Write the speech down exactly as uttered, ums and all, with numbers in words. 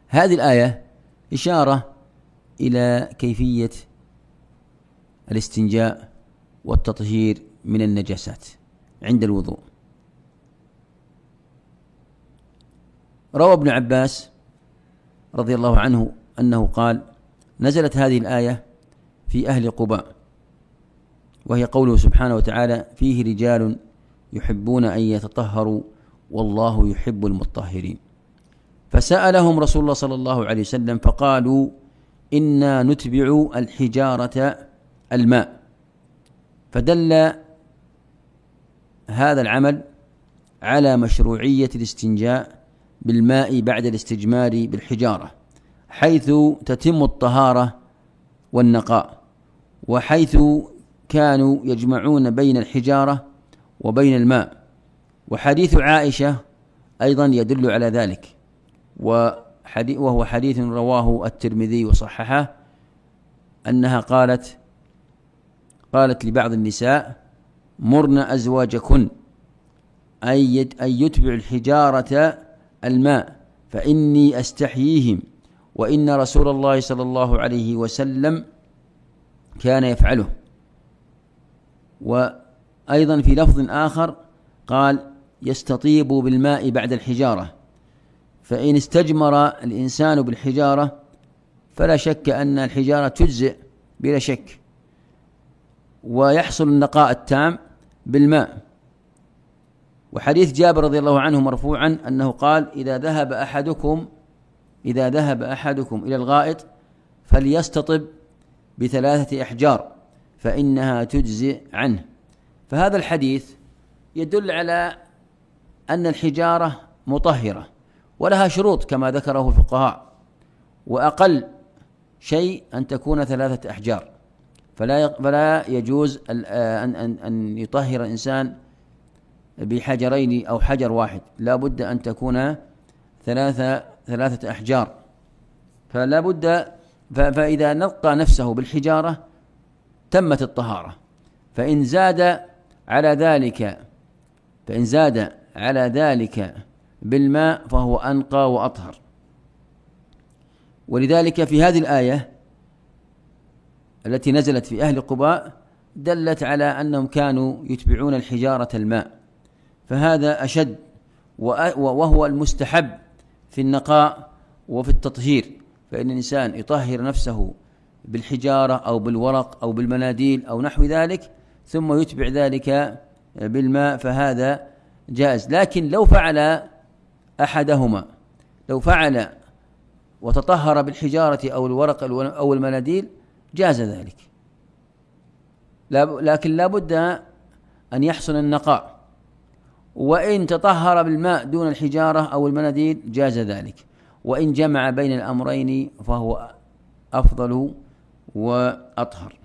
هذه الآية إشارة إلى كيفية الاستنجاء والتطهير من النجاسات عند الوضوء. روى ابن عباس رضي الله عنه أنه قال: نزلت هذه الآية في أهل قباء، وهي قوله سبحانه وتعالى: فيه رجال يحبون أن يتطهروا والله يحب المطهرين. فسألهم رسول الله صلى الله عليه وسلم فقالوا: إنا نتبع الحجارة الماء. فدل هذا العمل على مشروعية الاستنجاء بالماء بعد الاستجمار بالحجارة، حيث تتم الطهارة والنقاء، وحيث كانوا يجمعون بين الحجارة وبين الماء. وحديث عائشة أيضا يدل على ذلك، وهو حديث رواه الترمذي وصححه، أنها قالت قالت لبعض النساء: مرن أزواجكن أن يتبع الحجارة الماء فإني أستحييهم، وإن رسول الله صلى الله عليه وسلم كان يفعله. وأيضا في لفظ آخر قال: يستطيب بالماء بعد الحجارة، فإن استجمر الإنسان بالحجارة فلا شك أن الحجارة تجزئ بلا شك، ويحصل النقاء التام بالماء. وحديث جابر رضي الله عنه مرفوعا أنه قال: إذا ذهب أحدكم إذا ذهب أحدكم إلى الغائط فليستطب بثلاثة أحجار فإنها تجزئ عنه. فهذا الحديث يدل على أن الحجارة مطهرة ولها شروط كما ذكره الفقهاء، وأقل شيء أن تكون ثلاثة أحجار، فلا فلا يجوز أن أن أن يطهر الإنسان بحجرين أو حجر واحد، لا بد أن تكون ثلاثة ثلاثة أحجار. فلا بد فإذا نقى نفسه بالحجارة تمت الطهارة. فإن زاد على ذلك فإن زاد على ذلك بالماء فهو أنقى وأطهر. ولذلك في هذه الآية التي نزلت في أهل قباء دلت على أنهم كانوا يتبعون الحجارة الماء، فهذا أشد وهو المستحب في النقاء وفي التطهير. فإن الإنسان يطهر نفسه بالحجارة أو بالورق أو بالمناديل أو نحو ذلك ثم يتبع ذلك بالماء فهذا جائز. لكن لو فعل أحدهما لو فعل وتطهر بالحجارة أو الورق أو المناديل جاز ذلك، لكن لا بد أن يحصل النقاء. وإن تطهر بالماء دون الحجارة أو المناديل جاز ذلك، وإن جمع بين الأمرين فهو أفضل وأطهر.